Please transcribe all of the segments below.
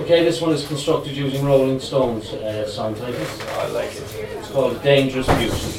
Okay, this one is constructed using Rolling Stones song titles. I like it. It's called Dangerous Beauty.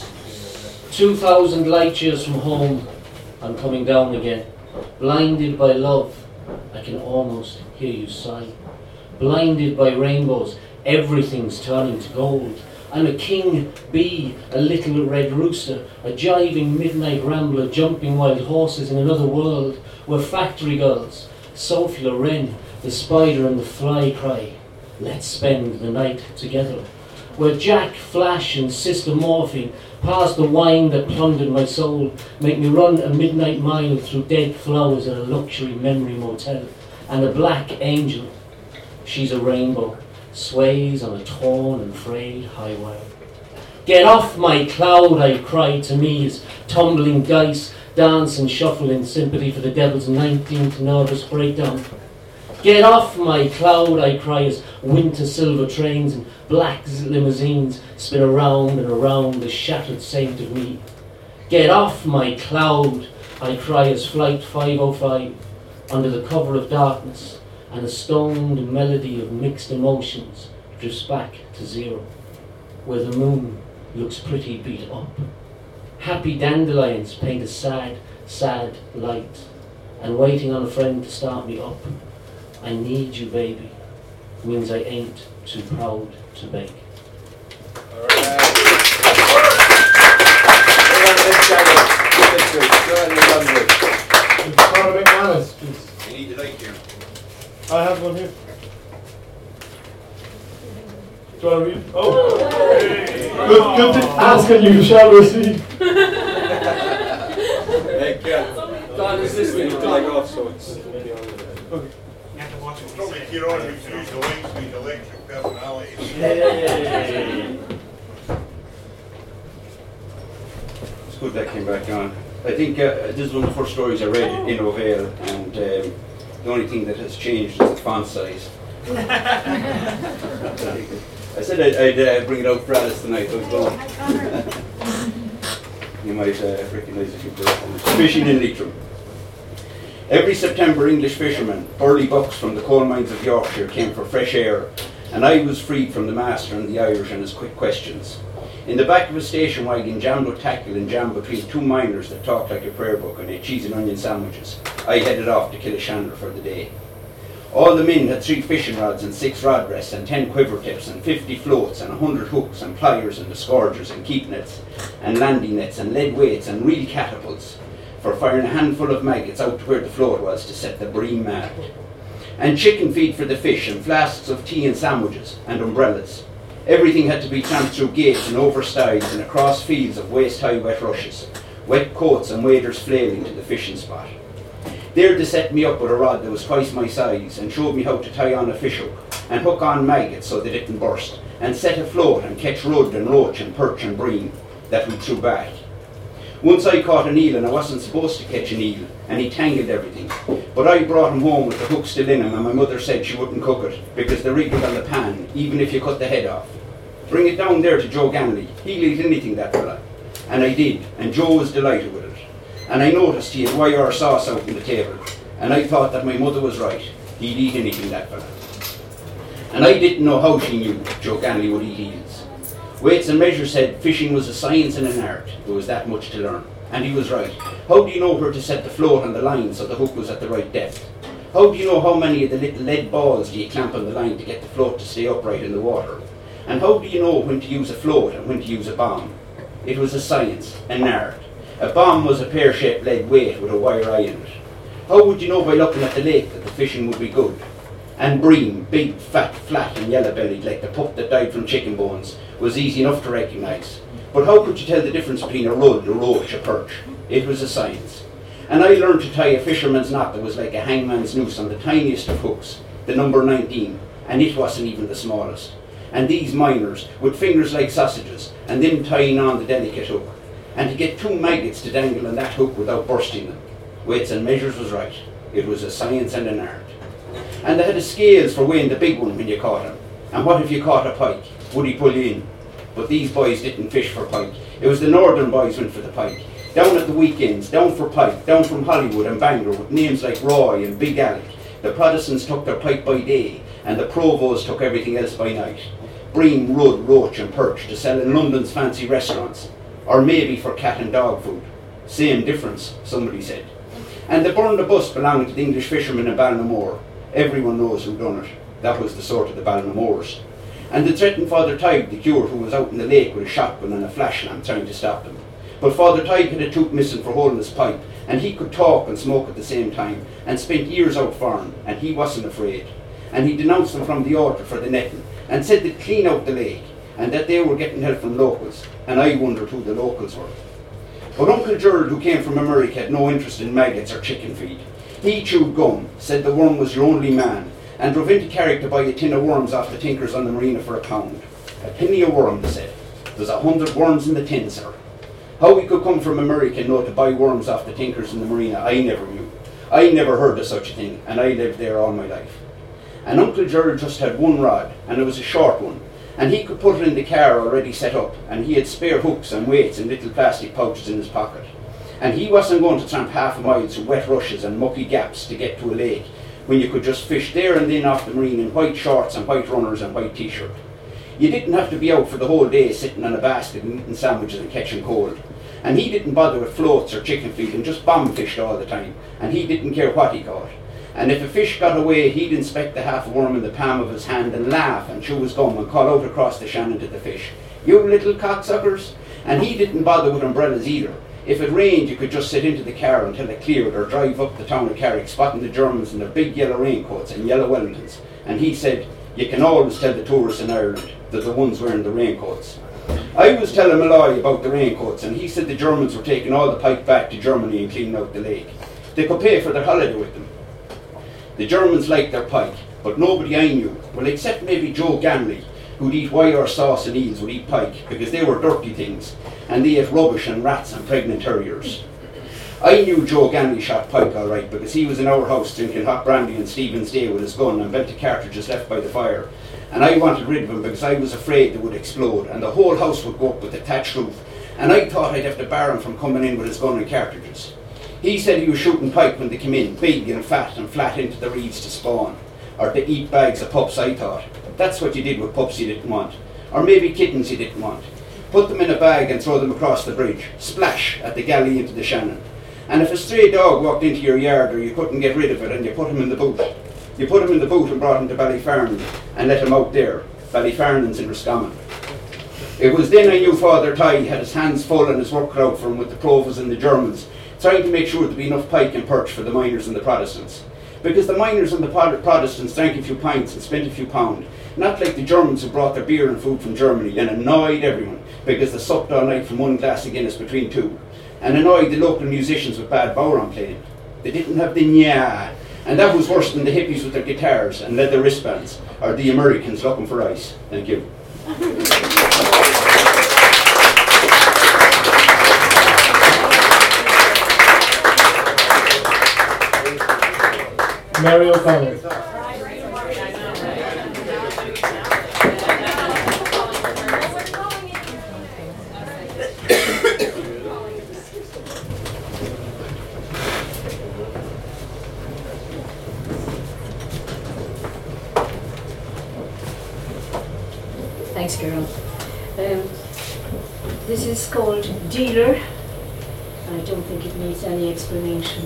2,000 light years from home, I'm coming down again. Blinded by love, I can almost hear you sigh. Blinded by rainbows, everything's turning to gold. I'm a king bee, a little red rooster, a jiving midnight rambler jumping wild horses in another world where factory girls, Sophie Loren, the spider and the fly cry, let's spend the night together. Where Jack, Flash and Sister Morphine pass the wine that plundered my soul, make me run a midnight mile through dead flowers at a luxury memory motel. And a black angel, she's a rainbow, sways on a torn and frayed high wire. Get off my cloud, I cry to me as tumbling dice dance and shuffle in sympathy for the devil's 19th nervous breakdown. Get off my cloud, I cry as winter silver trains and black limousines spin around and around the shattered saint of me. Get off my cloud, I cry as Flight 505 under the cover of darkness and a stoned melody of mixed emotions drifts back to zero, where the moon looks pretty beat up. Happy dandelions paint a sad, sad light, and waiting on a friend to start me up. I need you, baby, means I ain't too proud to beg. All right. You need the light here. I have one here. Do you want to read? Oh! Good to ask and you shall receive. Like, God, is this we need to like off so it's... Okay. Probably hear on who's used the links with electric personalities. Yeah. It's good that came back on. I think this is one of the first stories I read in O'Vale, and the only thing that has changed is the font size. I said I'd bring it out for Alice tonight, I was going. You might recognise it. Fishing in Leitrim. Every September, English fishermen, burly bucks from the coal mines of Yorkshire, came for fresh air, and I was freed from the master and the Irish and his quick questions. In the back of a station wagon, jammed with tackle and jammed between two miners that talked like a prayer book and ate cheese and onion sandwiches, I headed off to Killishandra for the day. All the men had 3 fishing rods and 6 rod rests and 10 quiver tips and 50 floats and 100 hooks and pliers and disgorgers and keep nets and landing nets and lead weights and reel catapults for firing a handful of maggots out to where the float was to set the bream mad. And chicken feed for the fish and flasks of tea and sandwiches and umbrellas. Everything had to be tramped through gates and over stiles and across fields of waist-high wet rushes, wet coats and waders flailing to the fishing spot. There they set me up with a rod that was twice my size and showed me how to tie on a fish hook and hook on maggots so they didn't burst and set afloat and catch rudd and roach and perch and bream that we threw back. Once I caught an eel and I wasn't supposed to catch an eel and he tangled everything, but I brought him home with the hook still in him and my mother said she wouldn't cook it because the rig was on the pan even if you cut the head off. Bring it down there to Joe Ganley, he'll eat anything, that fella. And I did, and Joe was delighted with it. And I noticed he had wire sauce out on the table, and I thought that my mother was right. He'd eat anything, that fella. And I didn't know how she knew Joe Ganley would eat eels. Weights and Measures said fishing was a science and an art. There was that much to learn. And he was right. How do you know where to set the float on the line so the hook was at the right depth? How do you know how many of the little lead balls do you clamp on the line to get the float to stay upright in the water? And how do you know when to use a float and when to use a bomb? It was a science, an art. A bomb was a pear-shaped lead weight with a wire eye in it. How would you know by looking at the lake that the fishing would be good? And bream, big, fat, flat and yellow-bellied like the pup that died from chicken bones, was easy enough to recognise. But how could you tell the difference between a rudd, a roach, a perch? It was a science. And I learned to tie a fisherman's knot that was like a hangman's noose on the tiniest of hooks, the number 19, and it wasn't even the smallest. And these miners, with fingers like sausages, and them tying on the delicate hook, and to get 2 maggots to dangle on that hook without bursting them. Weights and Measures was right. It was a science and an art. And they had the scales for weighing the big one when you caught him. And what if you caught a pike? Would he pull you in? But these boys didn't fish for pike. It was the northern boys went for the pike. Down at the weekends, down for pike, down from Hollywood and Bangor with names like Roy and Big Alec. The Protestants took their pike by day, and the provost took everything else by night. Bream, rudd, roach and perch to sell in London's fancy restaurants, or maybe for cat and dog food. Same difference, somebody said. And they burned a bus belonging to the English fishermen in Ballinamore. Everyone knows who done it. That was the sort of the Ballinamores. And they threatened Father Tighe, the cure, who was out in the lake with a shotgun and a flash lamp trying to stop them. But Father Tighe had a tooth missing for holding his pipe, and he could talk and smoke at the same time, and spent years out farming, and he wasn't afraid. And he denounced them from the altar for the netting, and said they'd clean out the lake, and that they were getting help from locals, and I wondered who the locals were. But Uncle Gerald, who came from America, had no interest in maggots or chicken feed. He chewed gum, said the worm was your only man, and drove into Carrick to buy a tin of worms off the tinkers on the marina for £1. A penny a worm, they said. There's 100 worms in the tin, sir. How he could come from America and know to buy worms off the tinkers in the marina, I never knew. I never heard of such a thing, and I lived there all my life. And Uncle Gerald just had one rod, and it was a short one, and he could put it in the car already set up, and he had spare hooks and weights and little plastic pouches in his pocket. And he wasn't going to tramp half a mile through wet rushes and mucky gaps to get to a lake, when you could just fish there and then off the marine in white shorts and white runners and white t-shirt. You didn't have to be out for the whole day sitting on a basket and eating sandwiches and catching cold. And he didn't bother with floats or chicken feed and just bomb fished all the time, and he didn't care what he caught. And if a fish got away, he'd inspect the half worm in the palm of his hand and laugh and chew his gum and call out across the Shannon to the fish, "You little cocksuckers!" And he didn't bother with umbrellas either. If it rained, you could just sit into the car until it cleared, or drive up the town of Carrick, spotting the Germans in their big yellow raincoats and yellow Wellingtons. And he said, "You can always tell the tourists in Ireland, they're the ones wearing the raincoats." I was telling Malloy about the raincoats, and he said the Germans were taking all the pike back to Germany and cleaning out the lake. They could pay for their holiday with them. The Germans liked their pike, but nobody I knew, well, except maybe Joe Ganley, who'd eat wire sauce and eels, would eat pike, because they were dirty things, and they ate rubbish and rats and pregnant terriers. I knew Joe Ganley shot pike all right, because he was in our house drinking hot brandy on Stephen's Day with his gun and bent the cartridges left by the fire. And I wanted rid of him because I was afraid they would explode, and the whole house would go up with a thatched roof, and I thought I'd have to bar him from coming in with his gun and cartridges. He said he was shooting pike when they came in, big and flat into the reeds to spawn, or to eat bags of pups, I thought. That's what you did with pups you didn't want, or maybe kittens you didn't want. Put them in a bag and throw them across the bridge, splash at the galley into the Shannon. And if a stray dog walked into your yard or you couldn't get rid of it, and you put him in the boot. You put him in the boot and brought him to Ballyfarnan and let him out there. Ballyfarnan's in Roscommon. It was then I knew Father Tighe had his hands full and his work cut out for him with the Provos and the Germans, trying to make sure there'd be enough pike and perch for the miners and the Protestants. Because the miners and the Protestants drank a few pints and spent a few pounds, not like the Germans who brought their beer and food from Germany and annoyed everyone because they supped all night from one glass of Guinness between two, and annoyed the local musicians with bad Bowron playing. They didn't have the nya, and that was worse than the hippies with their guitars and leather wristbands, or the Americans looking for ice. Thank you. Mary O'Connor. Thanks, Carol. This is called Dealer. I don't think it needs any explanation.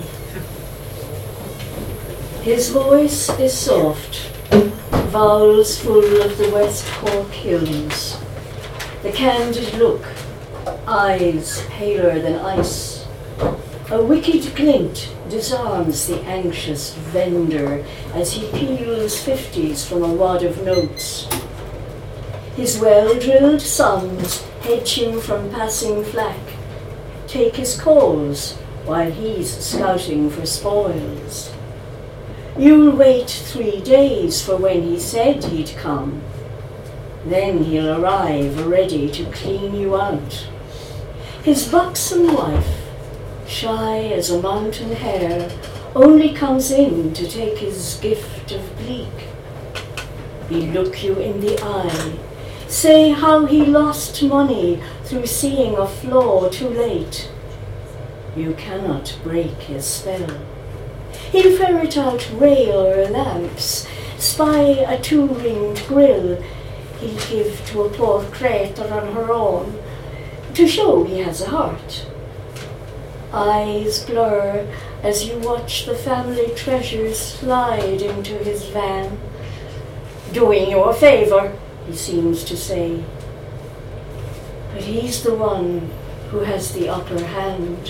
His voice is soft, vowels full of the West Cork hills. The candid look, eyes paler than ice. A wicked glint disarms the anxious vendor as he peels 50s from a wad of notes. His well-drilled sons hedge him from passing flack, take his calls while he's scouting for spoils. You'll wait 3 days for when he said he'd come. Then he'll arrive ready to clean you out. His buxom wife, shy as a mountain hare, only comes in to take his gift of bleak. He'll look you in the eye, say how he lost money through seeing a flaw too late. You cannot break his spell. He'll ferret out rail or lamps spy a two-ringed grill he'll give to a poor creature on her own, to show he has a heart. Eyes blur as you watch the family treasures slide into his van. Doing you a favour, he seems to say. But he's the one who has the upper hand.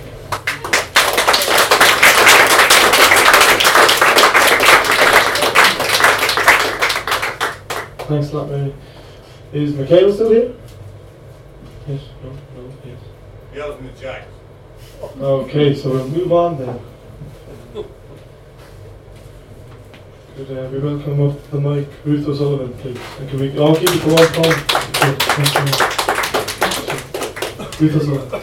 Thanks a lot, Mary. Is Michaela still here? Yes, no, yes. Yells in the jacket. Okay, so we'll move on then. Could we welcome up the mic Ruth O'Sullivan, please? And can we all keep it to one point? Ruth O'Sullivan.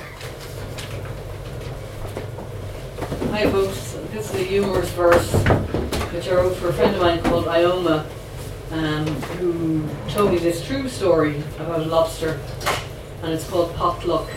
Hi folks, this is a humorous verse which I wrote for a friend of mine called Ioma, who told me this true story about a lobster, and it's called Potluck.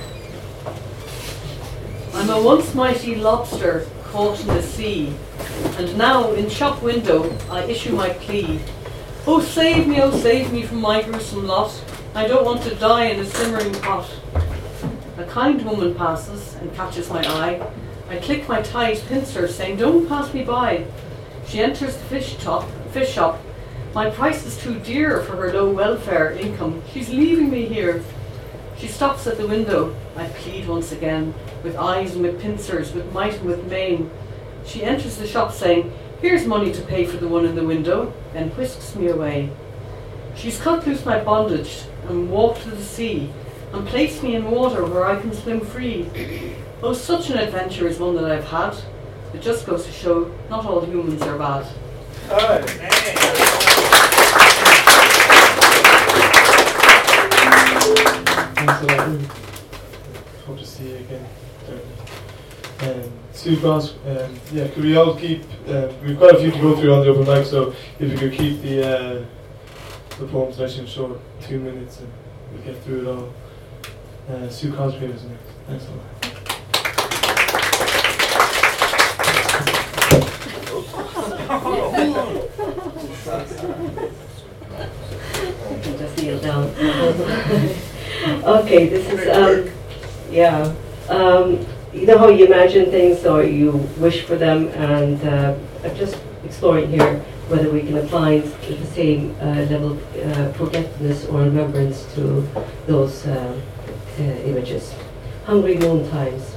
I'm a once mighty lobster caught in the sea, and now in shop window I issue my plea. Oh save me from my gruesome lot. I don't want to die in a simmering pot. A kind woman passes and catches my eye. I click my tight pincer, saying, don't pass me by. She enters the fish shop. My price is too dear for her low welfare income. She's leaving me here. She stops at the window. I plead once again, with eyes and with pincers, with might and with main. She enters the shop saying, here's money to pay for the one in the window, then whisks me away. She's cut loose my bondage and walked to the sea, and placed me in water where I can swim free. Oh, such an adventure is one that I've had. It just goes to show, not all humans are bad. Thanks a lot, Ruth. Hope to see you again. Sue Cross, yeah, could we all keep, we've got a few to go through on the open mic, so if you could keep the poem session short, 2 minutes, and we'll get through it all. Sue Crosby is next. Thanks a lot. Just kneel down. Okay, this is, you know how you imagine things or you wish for them, and I'm just exploring here whether we can apply the same level of forgetfulness or remembrance to those images. Hungry moon times.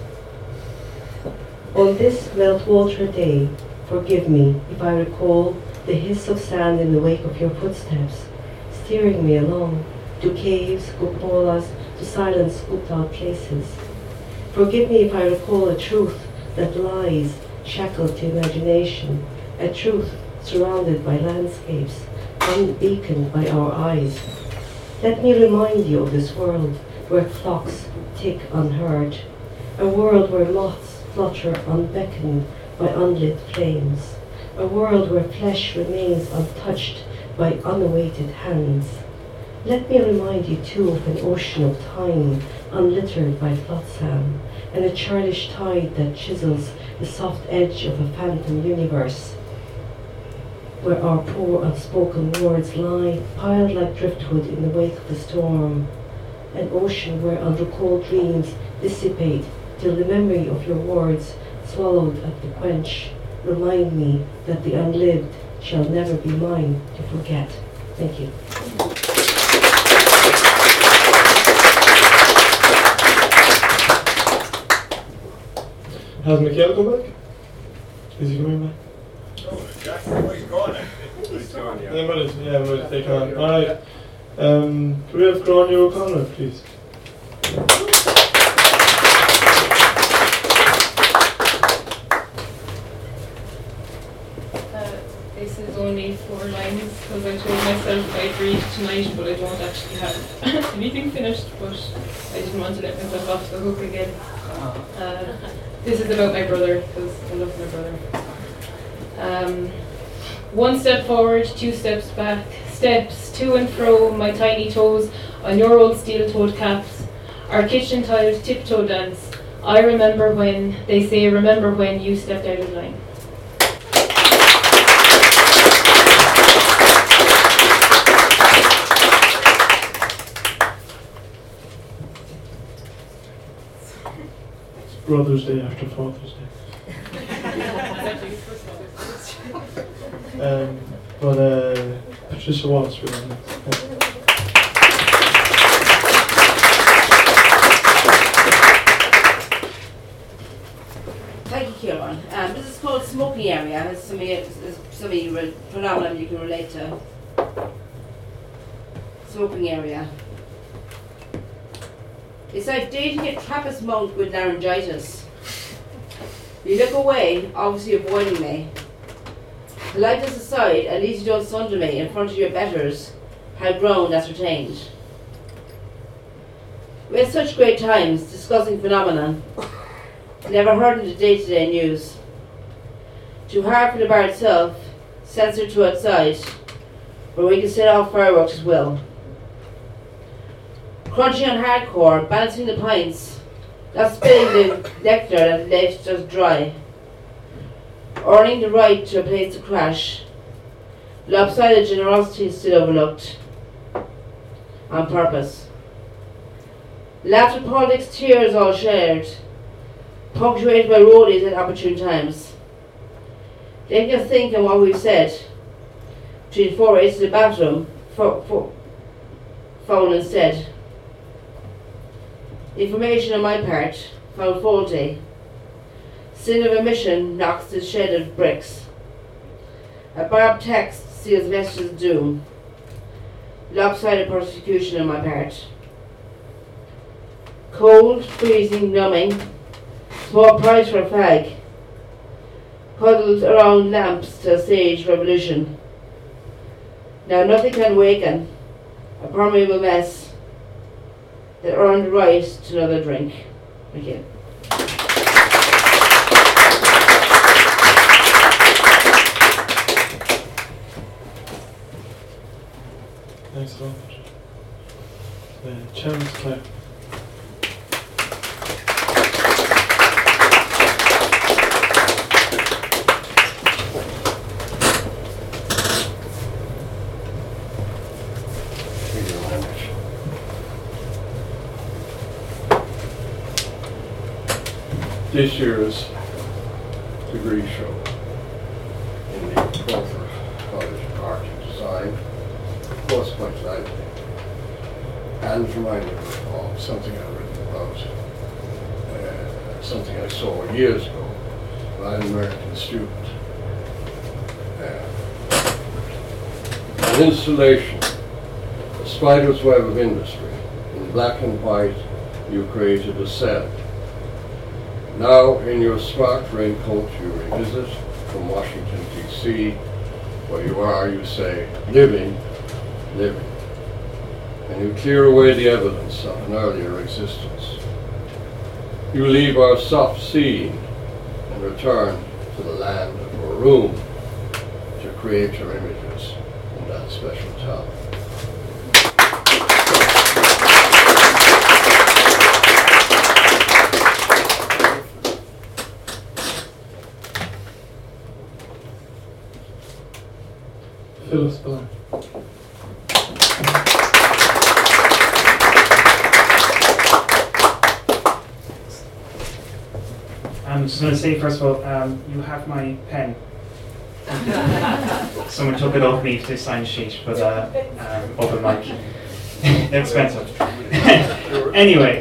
On this Meltwater day, forgive me if I recall the hiss of sand in the wake of your footsteps, steering me along to caves, cupolas, to silent scooped out places. Forgive me if I recall a truth that lies shackled to imagination, a truth surrounded by landscapes, unbeaconed by our eyes. Let me remind you of this world where clocks tick unheard, a world where moths flutter unbeckoned by unlit flames, a world where flesh remains untouched by unawaited hands. Let me remind you too of an ocean of time unlittered by flotsam, and a churlish tide that chisels the soft edge of a phantom universe, where our poor unspoken words lie piled like driftwood in the wake of the storm, an ocean where unrecalled dreams dissipate till the memory of your words, swallowed at the quench, remind me that the unlived shall never be mine to forget. Thank you. Has Michaela come back? Is he coming back? No, Jack, he's gone. He's gone, yeah. Yeah, we'll take on. Alright. Can we have Gráinne O'Connor, please? This is only 4 lines because I told myself I'd read tonight, but I don't actually have anything finished, but I didn't want to let myself off the hook again. This is about my brother, because I love my brother. 1 step forward, 2 steps back, steps to and fro, my tiny toes on your old steel-toed caps. Our kitchen-tiled tiptoe dance. I remember when, they say, remember when you stepped out of line. Brother's Day after Father's Day. But Patricia Wallace for that. Thank you, Kieran. This is called smoking area. It's some phenomenon you can relate to. Smoking area. It's like dating a Trappist monk with laryngitis. You look away, obviously avoiding me. Politeness aside, at least you don't sunder me in front of your betters, how grown ascertained. We had such great times discussing phenomenon, never heard in the day-to-day news. Too hard for the bar itself, censored to outside, where we can set off fireworks as well. Crunchy on hardcore, balancing the pints, not spilling the nectar that left us dry. Earning the right to a place to crash. Lopsided generosity still overlooked. On purpose. Laughter, politics, tears all shared. Punctuated by rollies at opportune times. Taking us think on what we've said. Between 4 races of the bathroom, phone instead. Information on my part, found faulty. Sin of omission knocks the shed of bricks. A barbed text seals messages of doom. Lopsided persecution on my part. Cold, freezing, numbing. Small price for a fag. Huddled around lamps to a stage revolution. Now nothing can waken a permeable mess that earned the right to another drink. Thank you. Thanks a lot. Chairman's Clare. This year's degree show in the Crawford College of Art and Design was quite lively and reminded me of something I'd written about, something I saw years ago by an American student. An installation, a spider's web of industry. In black and white, you created a cell. Now, in your smart raincoat, you revisit from Washington, D.C., where you are, you say, living, living. And you clear away the evidence of an earlier existence. You leave our soft seeing and return to the land of your room to create your images in that special town. Phyllis Black. I'm just going to say, first of all, you have my pen. Someone took it off me to sign a sheet, but open mic. They're expensive. Anyway.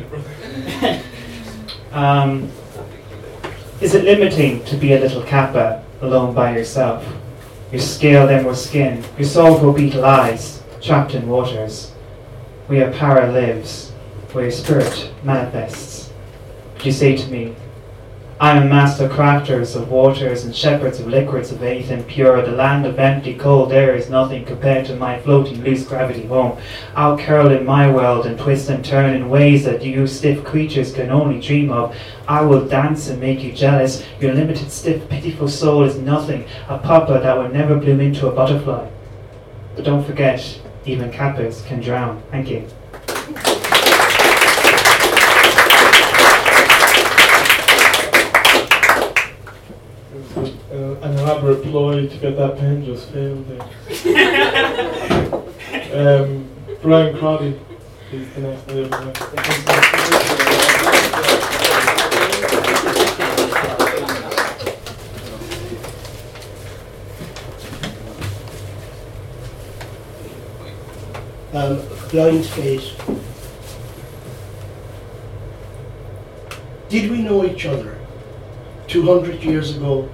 Is it limiting to be a little kappa alone by yourself? Your scale then was skin, your soul will beetle eyes, trapped in waters. Where your power lives, where your spirit manifests. But you say to me, I am master crafters of waters and shepherds of liquids of faith and pure. The land of empty cold air is nothing compared to my floating loose gravity home. I'll curl in my world and twist and turn in ways that you stiff creatures can only dream of. I will dance and make you jealous. Your limited, stiff, pitiful soul is nothing, a papa that will never bloom into a butterfly. But don't forget, even kappas can drown. Thank you. An elaborate ploy to get that pen just failed there. Brian Crotty is the next. blind fate. Did we know each other 200 years ago?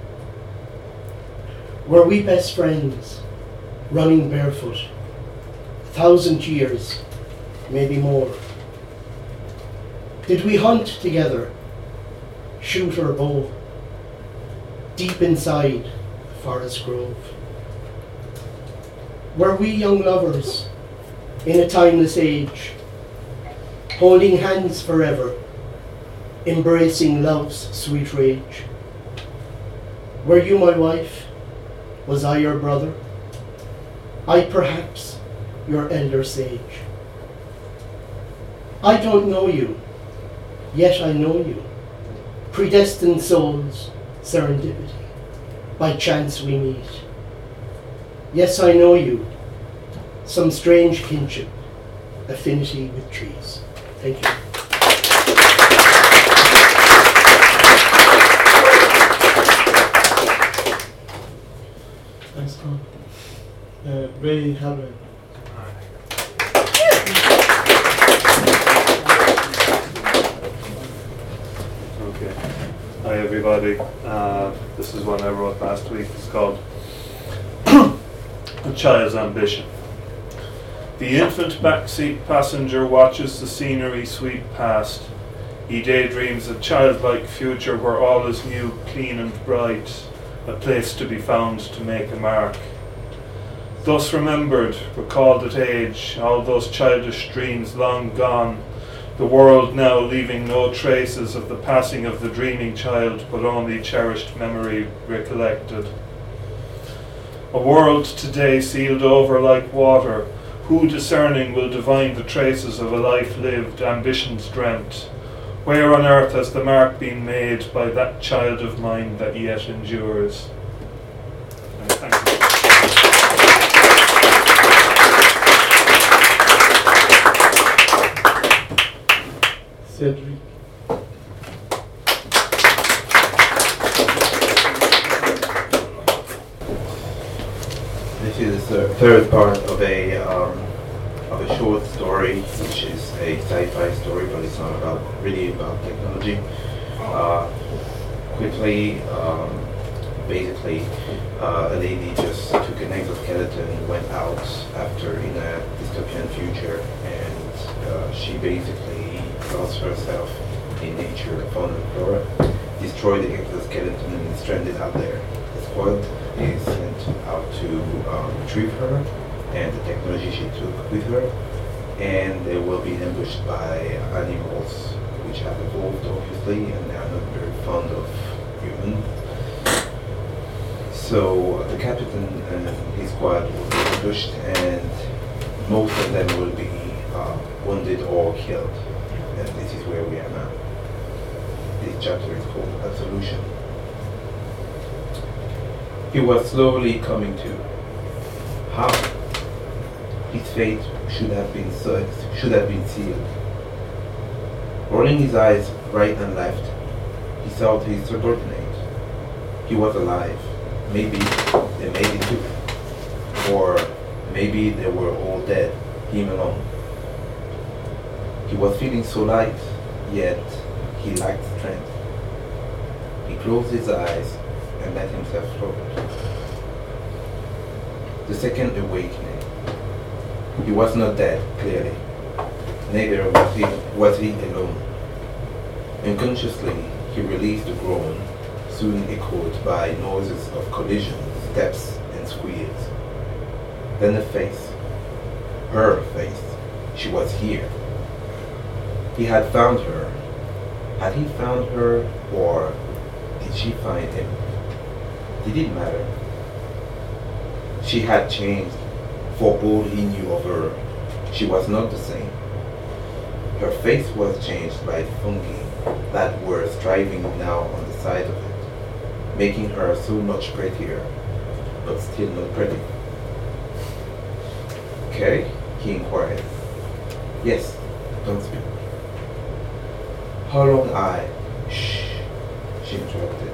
Were we best friends, running barefoot? 1,000 years, maybe more. Did we hunt together, shoot or bow, deep inside Forest Grove? Were we young lovers in a timeless age, holding hands forever, embracing love's sweet rage? Were you my wife? Was I your brother? I perhaps your elder sage. I don't know you, yet I know you. Predestined souls, serendipity. By chance we meet. Yes, I know you. Some strange kinship, affinity with trees. Thank you. Thanks, Tom. Ray Halloran. Okay. Hi everybody. This is one I wrote last week. It's called A Child's Ambition. The infant backseat passenger watches the scenery sweep past. He daydreams a childlike future where all is new, clean and bright, a place to be found to make a mark. Thus remembered, recalled at age, all those childish dreams long gone, the world now leaving no traces of the passing of the dreaming child, but only cherished memory recollected. A world today sealed over like water, who discerning will divine the traces of a life lived, ambitions dreamt? Where on earth has the mark been made by that child of mine that yet endures? Thank you. Cedric. This is the third part of a short story, which is a sci-fi story, but it's not really about technology. Quickly, basically, a lady just took an exoskeleton, went out after in a dystopian future, and she basically lost herself in nature, fauna and flora, destroyed the exoskeleton and stranded out there. The squad is sent out to retrieve her and the technology she took with her, and they will be ambushed by animals which have evolved obviously, and they are not very fond of humans. So the captain and his squad will be ambushed, and most of them will be wounded or killed. And this is where we are now. This chapter is called Absolution. He was slowly coming to. How? His fate should have been sealed. Rolling his eyes right and left, he saw his subordinate. He was alive. Maybe they made it too. Or maybe they were all dead, him alone. He was feeling so light, yet he lacked strength. He closed his eyes and let himself float. The second awakening. He was not dead, clearly. Neither was he alone. Unconsciously, he released a groan, soon echoed by noises of collision, steps, and squeals. Then a face. Her face. She was here. He had found her. Had he found her, or did she find him? Did it matter? She had changed. For all he knew of her, she was not the same. Her face was changed by fungi that were thriving now on the side of it, making her so much prettier, but still not pretty. Okay? He inquired. Yes, don't speak. How long I? Shh, she interrupted.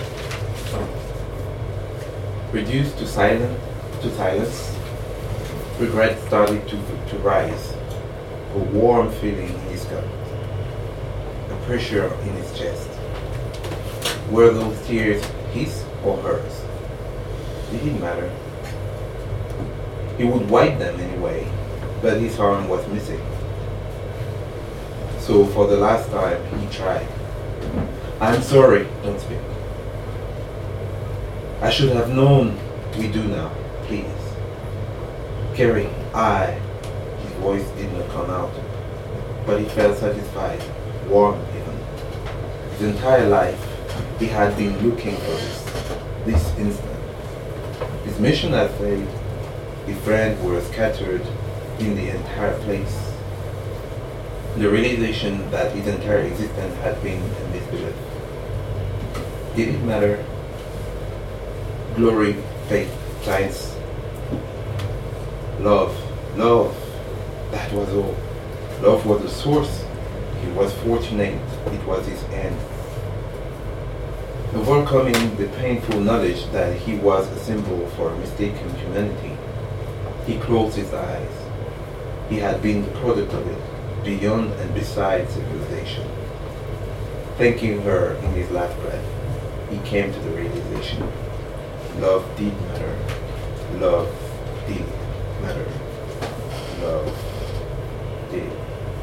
Reduced to silence, Regret started to rise, a warm feeling in his gut, a pressure in his chest. Were those tears his or hers? Did it matter? He would wipe them anyway, but his arm was missing. So for the last time, he tried. I'm sorry, don't speak. I should have known. We do now, please. Kerry, his voice did not come out, but he felt satisfied, warm even. His entire life, he had been looking for this instant. His mission had failed. His friends were scattered in the entire place. The realization that his entire existence had been a misbelief. Did it matter? Glory, faith, science, love, that was all. Love was the source. He was fortunate, it was his end. Overcoming the painful knowledge that he was a symbol for mistaken humanity, he closed his eyes. He had been the product of it, beyond and beside civilization. Thanking her in his last breath, he came to the realization. Love did matter. Love did matter. Love did.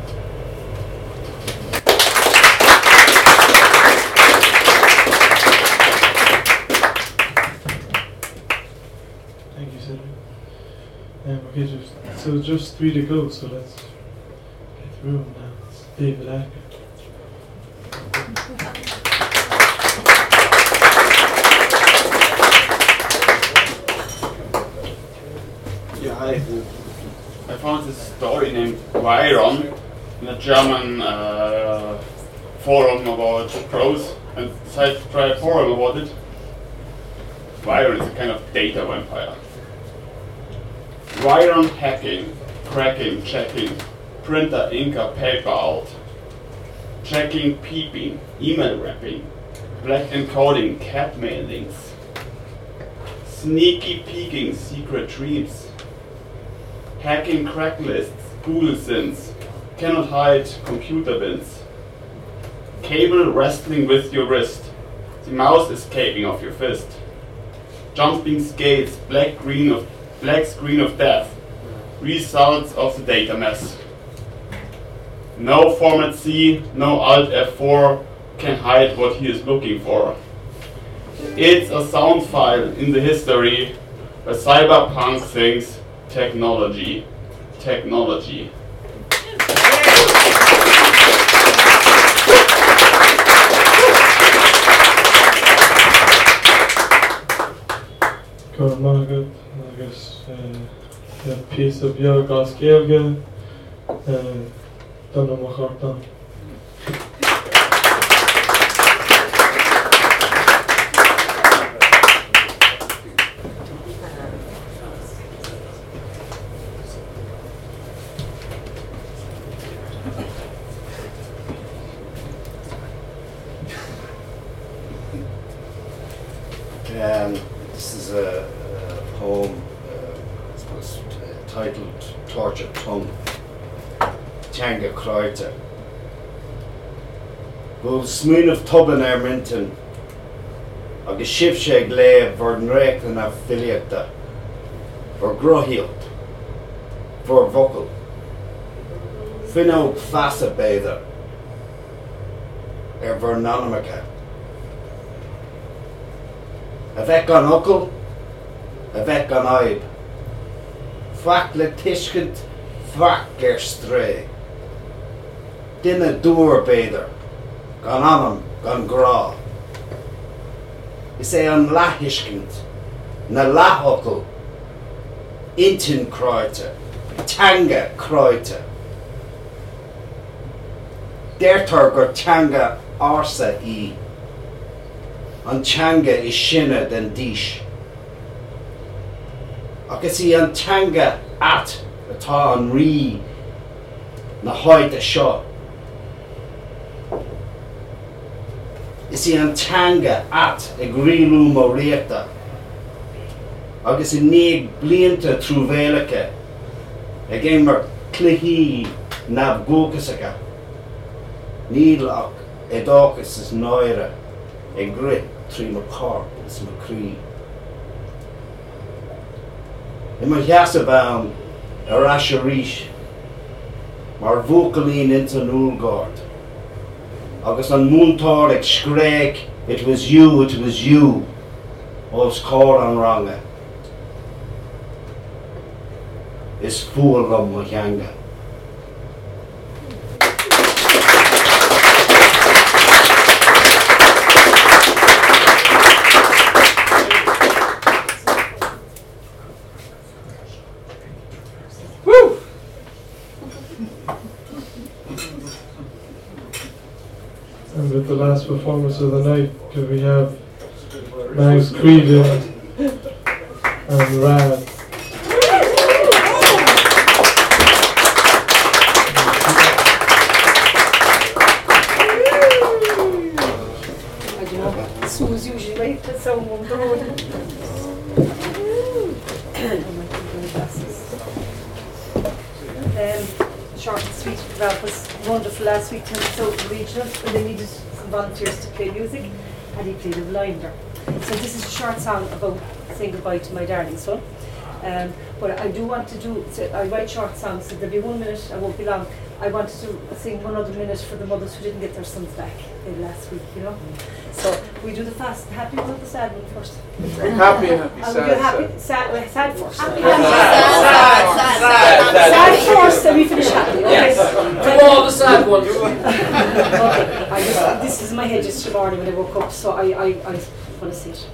Thank you, Cedric. Okay, so just 3 to go, so let's get through them now. It's David Acker. Yeah, I found this story named Viron in a German forum about prose, and decided to try a forum about it. Viron is a kind of data vampire. Viron hacking, cracking, checking, printer, inker, paper out, checking, peeping, email wrapping, black encoding, cat mailings, sneaky peeking, secret dreams, hacking crack lists, Google sins, cannot hide computer bins, cable wrestling with your wrist, the mouse escaping off your fist, jumping scales, black screen of death, results of the data mess. No Format C, no Alt F4 can hide what he is looking for. It's a sound file in the history where cyberpunk thinks technology. Gordon Monaghan, agus piece of yoga Gaelge, Donna Machartan. This is a poem, I suppose, titled Tortured Tongue. Teanga Croite. Go smoon of Tuban Minton, agus sibse glé vor nreachtan a filiachta, vor grohilt, vor vocal, finnog fasa beidar, vor nanamacha. A bheith gan ocal, a bheith gan aib. Fach le tischkent, fach ger stray. Dinne dúr beidir, gan anam, gan gra. Is an lahischkent, na lahocal, intin croite, tanga croite. Dertar gur tanga arsa I. An tanga is sinne den dish. Agus I an tanga at atá an rí na haid a seo. Is I an tanga at ag rilú mo réachta. Agus I néag blianta trúvélacha Again, mar clihí nab gocasaga. Níl ach edocus is noire. A grit trí macár is macrí. Ima heasabam arasharísh. Mar vocalín into Nulgard. Agus an múntáric screg, it was you, os cór an ranga. Is fúl ram mo heanga. And with the last performance of the night, could we have Mags Creed and Rad? Sue's usually right for someone. Short and sweet. That was wonderful last week in the South Regional when they needed some volunteers to play music, and he played a blinder. So this is a short song about saying goodbye to my darling son. But I do want to do, so I write short songs, so there'll be 1 minute, I won't be long. I wanted to sing 1 other minute for the mothers who didn't get their sons back last week, you know. So we do the fast, happy one or the sad one first? Happy, happy, I'll sad, do happy, sad first. Sad. Sad first, and we finish happy. Okay. Do all the sad ones. Okay. This is my head just tomorrow when I woke up, so I want to say it.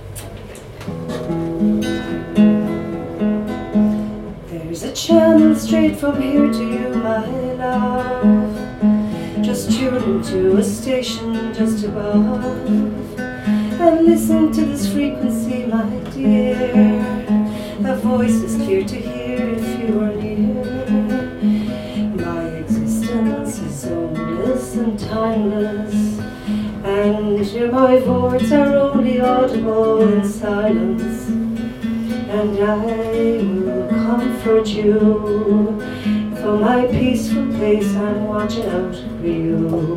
There's a channel straight from here to you, my love. Just tune into a station just above and listen to this frequency, my dear. A voice is clear to hear if you are near. My existence is zoneless and timeless, and my words are only audible in silence. And I will comfort you. From my peaceful place, I'm watching out for you.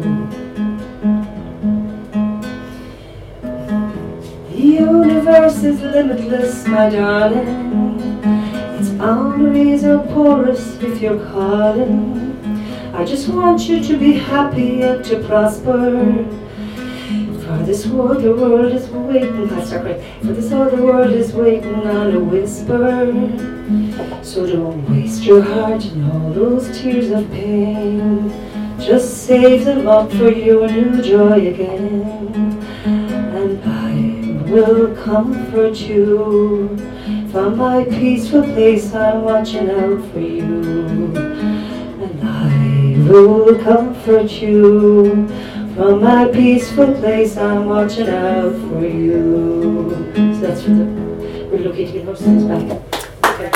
The universe is limitless, my darling. Its boundaries are porous if you're calling. I just want you to be happy and to prosper. For this world, the world is waiting. For this world, the world is waiting on a whisper. So don't waste your heart in all those tears of pain. Just save them up for your new joy again. And I will comfort you. From my peaceful place, I'm watching out for you. And I will comfort you. From my peaceful place, I'm watching out for you. So that's for the, we're looking to get those things back. Okay.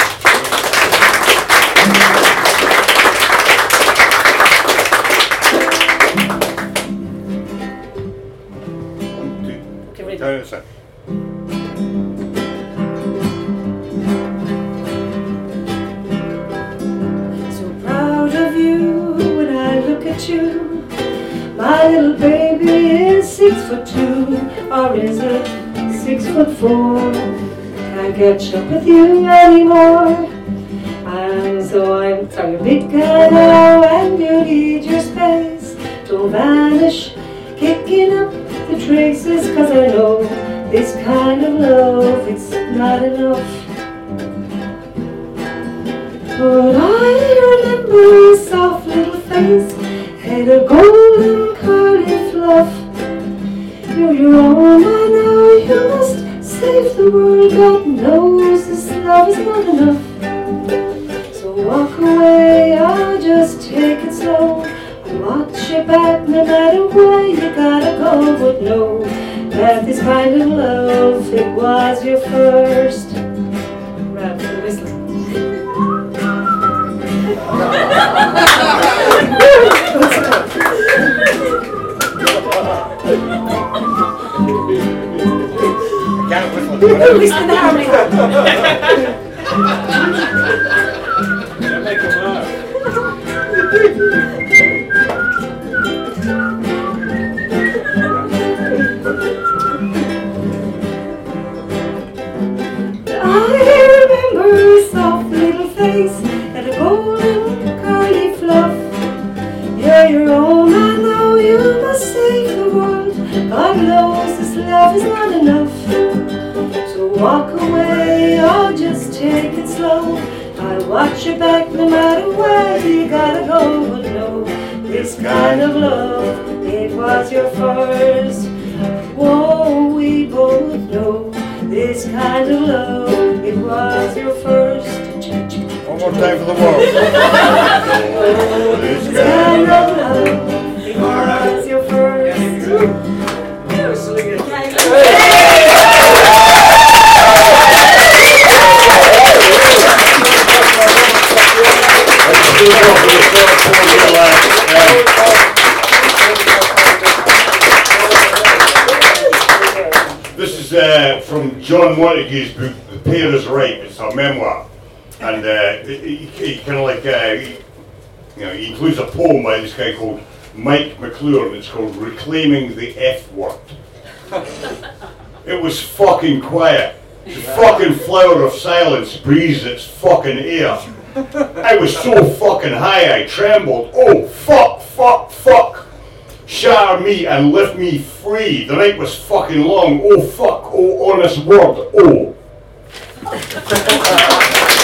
Okay, ready? So proud of you when I look at you. My little baby is 6'2", or is it 6'4"? Can't catch up with you anymore. I'm sorry, you're big guy now, and you need your space. Don't vanish, kicking up the traces, 'cause I know this kind of love, it's not enough. But I remember a soft little face, had a golden curly fluff. You're your own, I know you must save the world. God knows this love is not enough. So walk away, I'll just take it slow. I'll watch your back no matter where you gotta go. But know that this kind of love, it was your first. Right, for the whistle. Listen to harmony. walk away or just take it slow. I'll watch your back no matter where you gotta go. But no, this kind of love, it was your first. Whoa, we both know this kind of love, it was your first. One more time for the world. This kind of love, it was your first. This is from John Montague's book, The Pear is Ripe. It's a memoir. And he kind of like, he includes a poem by this guy called Mike McClure, and it's called Reclaiming the F Word. It was fucking quiet. The fucking flower of silence breathed its fucking air. I was so fucking high I trembled. Oh, fuck, fuck, fuck. Shower me and lift me free. The night was fucking long. Oh, fuck. Oh, honest word. Oh.